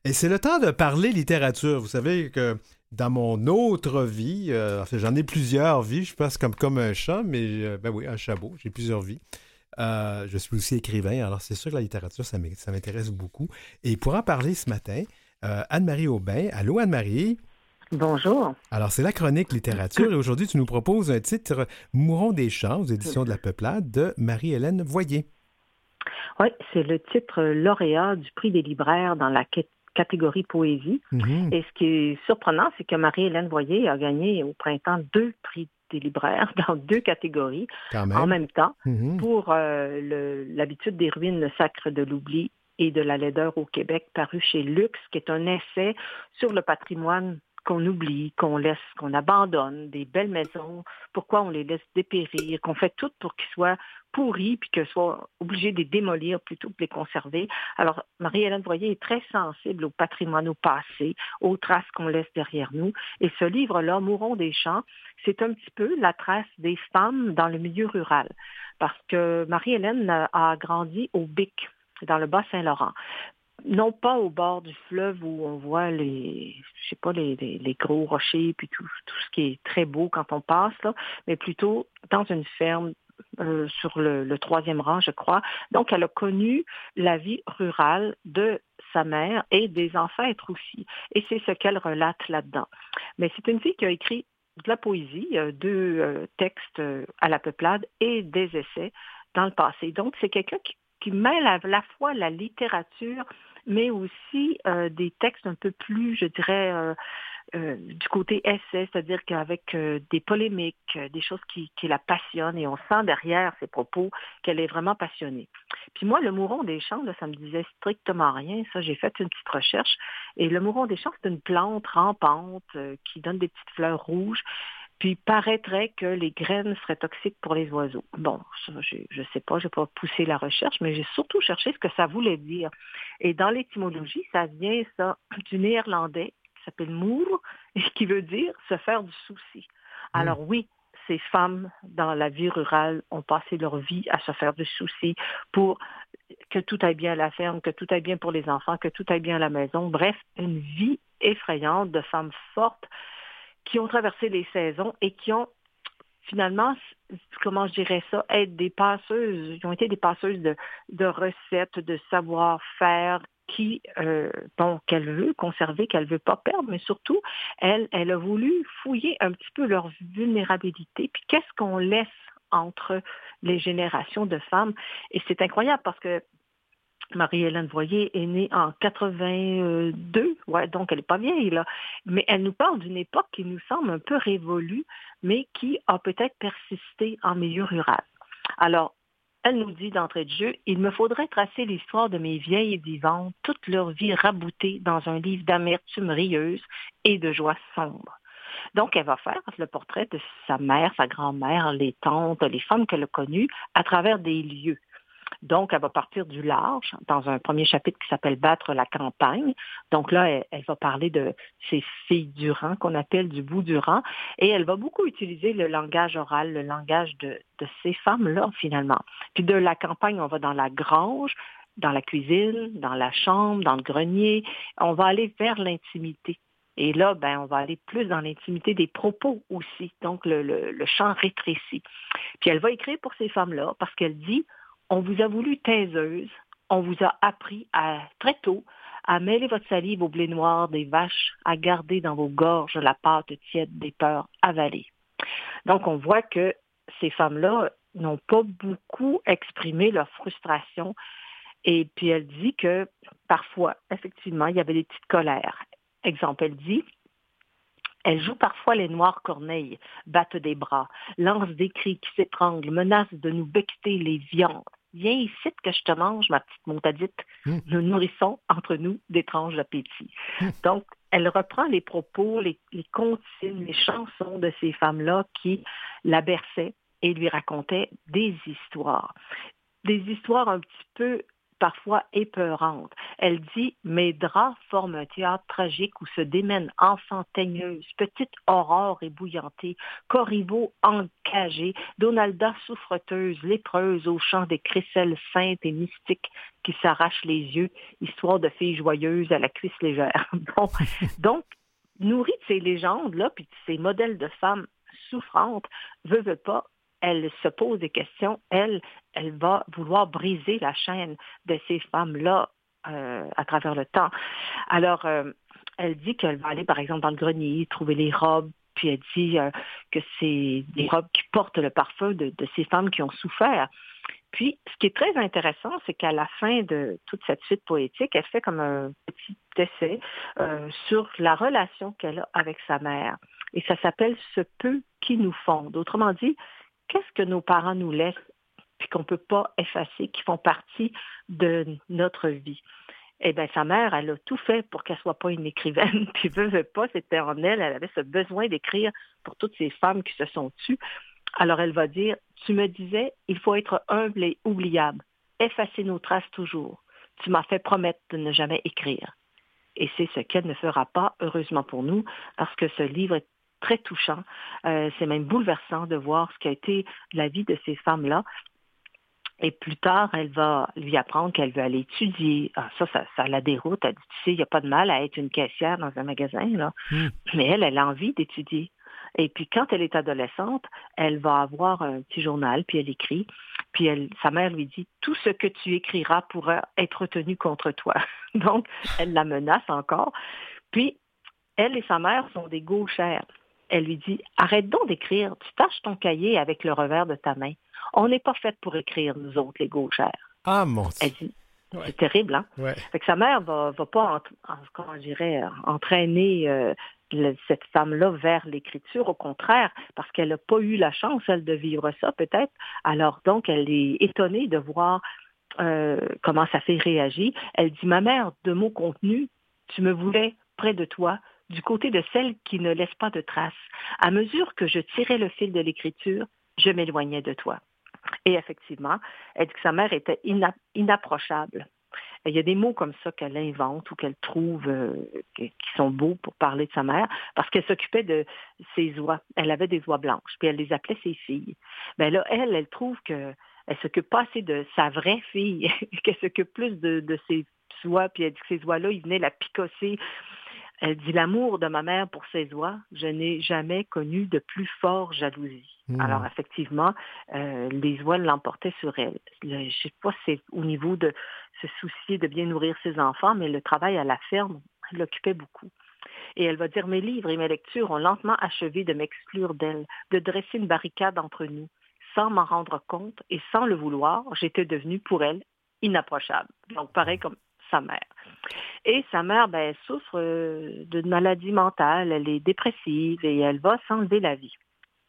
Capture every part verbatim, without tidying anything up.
Et c'est le temps de parler littérature. Vous savez que dans mon autre vie, euh, en fait, j'en ai plusieurs vies, je pense comme, comme un chat, mais euh, ben oui, un chabot, j'ai plusieurs vies. Euh, je suis aussi écrivain, alors c'est sûr que la littérature, ça m'in- ça m'intéresse beaucoup. Et pour en parler ce matin, euh, Anne-Marie Aubin. Allô Anne-Marie? Bonjour. Alors c'est la chronique littérature et aujourd'hui tu nous proposes un titre Mourons des champs aux éditions de la Peuplade de Marie-Hélène Voyer. Oui, c'est le titre lauréat du prix des libraires dans la cat- catégorie poésie. Mhm, Et ce qui est surprenant, c'est que Marie-Hélène Voyer a gagné au printemps deux prix des libraires dans deux catégories quand en même. même temps Mhm. pour euh, le- l'habitude des ruines, le sacre de l'oubli et de la laideur au Québec, paru chez Lux, qui est un essai sur le patrimoine qu'on oublie, qu'on laisse, qu'on abandonne, des belles maisons, pourquoi on les laisse dépérir, qu'on fait tout pour qu'ils soient pourris, puis que soit obligé de les démolir plutôt que de les conserver. Alors, Marie-Hélène Voyer est très sensible au patrimoine, au passé, aux traces qu'on laisse derrière nous. Et ce livre-là, Mourons des champs, c'est un petit peu la trace des femmes dans le milieu rural. Parce que Marie-Hélène a grandi au Bic, dans le Bas-Saint-Laurent. Non pas au bord du fleuve où on voit les, je sais pas, les, les, les gros rochers puis tout, tout ce qui est très beau quand on passe là, mais plutôt dans une ferme euh, sur le, le troisième rang, je crois. Donc, elle a connu la vie rurale de sa mère et des ancêtres aussi. Et c'est ce qu'elle relate là-dedans. Mais c'est une fille qui a écrit de la poésie, euh, deux euh, textes euh, à la peuplade et des essais dans le passé. Donc, c'est quelqu'un qui, qui mêle à la fois la littérature mais aussi euh, des textes un peu plus, je dirais, euh, euh, du côté essai, c'est-à-dire qu'avec euh, des polémiques, euh, des choses qui, qui la passionnent, et on sent derrière ses propos qu'elle est vraiment passionnée. Puis moi, le mouron des champs, là, ça me disait strictement rien. Ça, j'ai fait une petite recherche. Et le mouron des champs, c'est une plante rampante euh, qui donne des petites fleurs rouges. Puis il paraîtrait que les graines seraient toxiques pour les oiseaux. Bon, ça, j'ai- je ne sais pas, je n'ai pas poussé la recherche, mais j'ai surtout cherché ce que ça voulait dire. Et dans l'étymologie, ça vient, ça, du néerlandais qui s'appelle moer, et qui veut dire se faire du souci. Mhm. Alors oui, ces femmes dans la vie rurale ont passé leur vie à se faire du souci pour que tout aille bien à la ferme, que tout aille bien pour les enfants, que tout aille bien à la maison. Bref, une vie effrayante de femmes fortes qui ont traversé les saisons et qui ont finalement, comment je dirais ça, être des passeuses, ils ont été des passeuses de, de recettes, de savoir-faire qui, euh, bon, qu'elle veut conserver, qu'elle veut pas perdre, mais surtout, elle, elle a voulu fouiller un petit peu leur vulnérabilité, puis qu'est-ce qu'on laisse entre les générations de femmes. Et c'est incroyable parce que Marie-Hélène Voyer est née en quatre-vingt-deux, ouais, donc elle n'est pas vieille, là. Mais elle nous parle d'une époque qui nous semble un peu révolue, mais qui a peut-être persisté en milieu rural. Alors, elle nous dit d'entrée de jeu, il me faudrait tracer l'histoire de mes vieilles vivantes, toute leur vie raboutée dans un livre d'amertume rieuse et de joie sombre. Donc, elle va faire le portrait de sa mère, sa grand-mère, les tantes, les femmes qu'elle a connues à travers des lieux. Donc, elle va partir du large dans un premier chapitre qui s'appelle Battre la campagne. Donc là, elle, elle va parler de ces filles du rang qu'on appelle du bout du rang. Et elle va beaucoup utiliser le langage oral, le langage de, de ces femmes-là, finalement. Puis de la campagne, on va dans la grange, dans la cuisine, dans la chambre, dans le grenier. On va aller vers l'intimité. Et là, ben, on va aller plus dans l'intimité des propos aussi, donc le, le, le champ rétréci. Puis elle va écrire pour ces femmes-là parce qu'elle dit on vous a voulu taiseuse, on vous a appris à, très tôt à mêler votre salive au blé noir des vaches, à garder dans vos gorges la pâte tiède des peurs avalées. Donc, on voit que ces femmes-là n'ont pas beaucoup exprimé leur frustration. Et puis, elle dit que parfois, effectivement, il y avait des petites colères. Exemple, elle dit elle joue parfois les noires corneilles, battent des bras, lance des cris qui s'étranglent, menace de nous becqueter les viandes. Viens ici que je te mange, ma petite montadite. Mhm. Nous nourrissons entre nous d'étranges appétits. Mhm. Donc, elle reprend les propos, les, les comptines, les chansons de ces femmes-là qui la berçaient et lui racontaient des histoires. Des histoires un petit peu parfois épeurante. Elle dit « Mes draps forment un théâtre tragique où se démènent enfants teigneuses, petite aurore ébouillantée, Corriveau encagé, Donalda souffreteuse, lépreuse au chant des crécelles saintes et mystiques qui s'arrachent les yeux, histoire de filles joyeuses à la cuisse légère. » Bon, donc, nourrie de ces légendes-là, puis de ces modèles de femmes souffrantes, veut, veut pas, elle se pose des questions. Elle, elle va vouloir briser la chaîne de ces femmes-là euh, à travers le temps. Alors, euh, elle dit qu'elle va aller, par exemple, dans le grenier, trouver les robes, puis elle dit euh, que c'est des robes qui portent le parfum de, de ces femmes qui ont souffert. Puis, ce qui est très intéressant, c'est qu'à la fin de toute cette suite poétique, elle fait comme un petit essai euh, sur la relation qu'elle a avec sa mère. Et ça s'appelle « Ce peu qui nous fonde ». Autrement dit, qu'est-ce que nos parents nous laissent puis qu'on ne peut pas effacer, qui font partie de notre vie? Eh bien, sa mère, elle a tout fait pour qu'elle ne soit pas une écrivaine. Puis, veut, veut pas, c'était en elle. Elle avait ce besoin d'écrire pour toutes ces femmes qui se sont tues. Alors, elle va dire, tu me disais, il faut être humble et oubliable, effacer nos traces toujours. Tu m'as fait promettre de ne jamais écrire. Et c'est ce qu'elle ne fera pas, heureusement pour nous, parce que ce livre est très touchant. Euh, c'est même bouleversant de voir ce qu'a été la vie de ces femmes-là. Et plus tard, elle va lui apprendre qu'elle veut aller étudier. Ah, ça, ça, ça la déroute. Elle dit, tu sais, il n'y a pas de mal à être une caissière dans un magasin, là. Mm. Mais elle, elle a envie d'étudier. Et puis, quand elle est adolescente, elle va avoir un petit journal, puis elle écrit. Puis elle, sa mère lui dit, tout ce que tu écriras pourra être tenu contre toi. Donc, elle la menace encore. Puis, elle et sa mère sont des gauchères. Elle lui dit, arrête donc d'écrire, tu tâches ton cahier avec le revers de ta main. On n'est pas fait pour écrire, nous autres, les gauchères. Ah, mon Dieu. Elle dit, c'est ouais. terrible, hein? Ouais. Fait que sa mère va, va pas, en, en, comment je dirais, entraîner euh, le, cette femme-là vers l'écriture, au contraire, parce qu'elle n'a pas eu la chance, elle, de vivre ça, peut-être. Alors, donc, elle est étonnée de voir euh, comment sa fille réagit. Elle dit, ma mère, de mots contenus, tu me voulais près de toi, du côté de celle qui ne laisse pas de traces. À mesure que je tirais le fil de l'écriture, je m'éloignais de toi. Et effectivement, elle dit que sa mère était ina- inapprochable. Il y a des mots comme ça qu'elle invente ou qu'elle trouve euh, qui sont beaux pour parler de sa mère, parce qu'elle s'occupait de ses oies. Elle avait des oies blanches, puis elle les appelait ses filles. Ben là, elle, elle trouve que elle s'occupe pas assez de sa vraie fille, qu'elle s'occupe plus de, de ses oies, puis elle dit que ces oies-là, ils venaient la picosser. Elle dit, l'amour de ma mère pour ses oies, je n'ai jamais connu de plus fort jalousie. Mmh. Alors, effectivement, euh, les oies l'emportaient sur elle. Le, je ne sais pas si c'est au niveau de se soucier de bien nourrir ses enfants, mais le travail à la ferme l'occupait beaucoup. Et elle va dire, mes livres et mes lectures ont lentement achevé de m'exclure d'elle, de dresser une barricade entre nous. Sans m'en rendre compte et sans le vouloir, j'étais devenue pour elle inapprochable. Donc, pareil comme sa mère. Et sa mère, ben, elle souffre euh, d'une maladie mentale, elle est dépressive et elle va s'enlever la vie.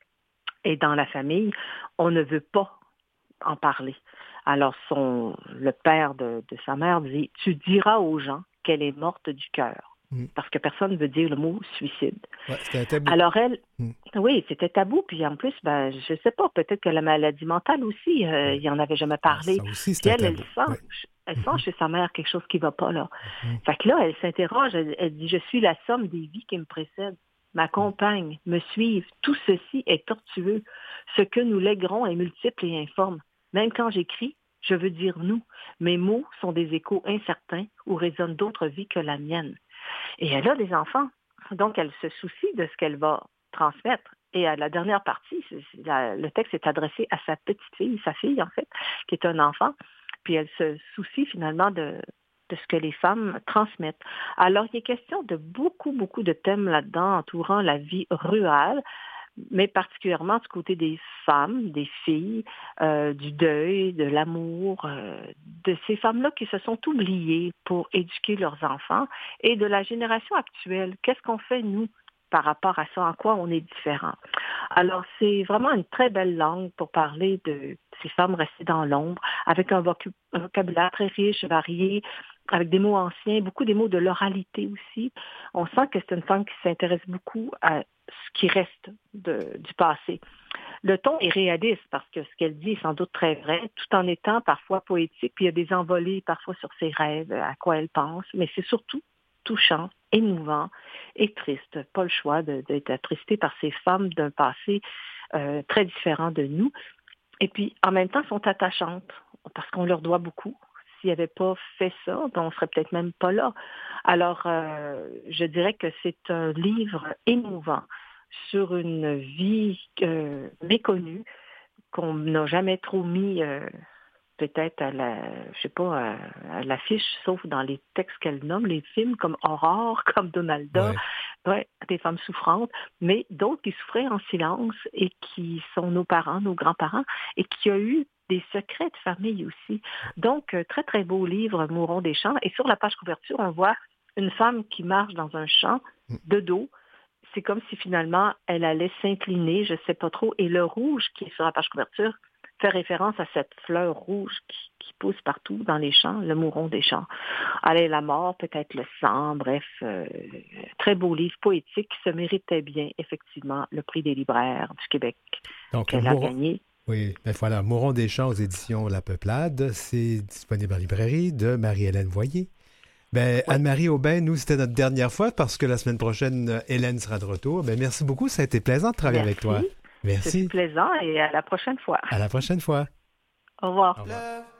Et dans la famille, on ne veut pas en parler. Alors, son, le père de, de sa mère dit, tu diras aux gens qu'elle est morte du cœur. Mmh. Parce que personne ne veut dire le mot suicide. Ouais, c'était un tabou. Alors elle, mmh. oui, c'était tabou. Puis en plus, ben, je ne sais pas, peut-être que la maladie mentale aussi, euh, il n'en avait jamais parlé. Ça aussi, c'était puis elle, tabou. elle sent, ouais. elle sent mmh. chez sa mère quelque chose qui ne va pas là. Mmh. Fait que là, elle s'interroge, elle, elle dit, je suis la somme des vies qui me précèdent. M'accompagnent, me suivent. Tout ceci est tortueux. Ce que nous léguerons est multiple et informe. Même quand j'écris, je veux dire nous. Mes mots sont des échos incertains où résonnent d'autres vies que la mienne. Et elle a des enfants. Donc, elle se soucie de ce qu'elle va transmettre. Et à la dernière partie, c'est, c'est la, le texte est adressé à sa petite fille, sa fille en fait, qui est un enfant. Puis elle se soucie finalement de, de ce que les femmes transmettent. Alors, il est question de beaucoup, beaucoup de thèmes là-dedans entourant la vie rurale, mais particulièrement du côté des femmes, des filles, euh, du deuil, de l'amour, euh, de ces femmes-là qui se sont oubliées pour éduquer leurs enfants et de la génération actuelle. Qu'est-ce qu'on fait, nous, par rapport à ça? En quoi on est différent? Alors, c'est vraiment une très belle langue pour parler de ces femmes restées dans l'ombre, avec un, voc- un vocabulaire très riche, varié, avec des mots anciens, beaucoup des mots de l'oralité aussi. On sent que c'est une femme qui s'intéresse beaucoup à ce qui reste de, du passé. Le ton est réaliste parce que ce qu'elle dit est sans doute très vrai, tout en étant parfois poétique. Puis il y a des envolées parfois sur ses rêves, à quoi elle pense, mais c'est surtout touchant, émouvant et triste. Pas le choix de, d'être attristé par ces femmes d'un passé euh, très différent de nous. Et puis, en même temps, elles sont attachantes parce qu'on leur doit beaucoup. S'ils n'avaient pas fait ça, ben, on ne serait peut-être même pas là. Alors, euh, je dirais que c'est un livre émouvant sur une vie euh, méconnue qu'on n'a jamais trop mis euh, peut-être à la, je sais pas, à, à l'affiche, sauf dans les textes qu'elle nomme, les films comme Aurore, comme Donalda, ouais. Ouais, des femmes souffrantes, mais d'autres qui souffraient en silence et qui sont nos parents, nos grands-parents, et qui ont eu des secrets de famille aussi. Donc, très, très beau livre, Mourons des champs. Et sur la page couverture, on voit une femme qui marche dans un champ de dos. C'est comme si finalement, elle allait s'incliner, je ne sais pas trop. Et le rouge qui est sur la page couverture fait référence à cette fleur rouge qui, qui pousse partout dans les champs, le mouron des champs. Allez, la mort, peut-être le sang, bref, euh, très beau livre poétique qui se méritait bien, effectivement, le prix des libraires du Québec Donc, qu'elle Mouron... a gagné. Oui, ben voilà, Mouron des champs aux éditions La Peuplade, c'est disponible en librairie de Marie-Hélène Voyer. Ben, ouais. Anne-Marie Aubin, nous, c'était notre dernière fois parce que la semaine prochaine, Hélène sera de retour. Ben, merci beaucoup, ça a été plaisant de travailler merci. avec toi. Merci. C'était plaisant et à la prochaine fois. À la prochaine fois. Au revoir. Au revoir.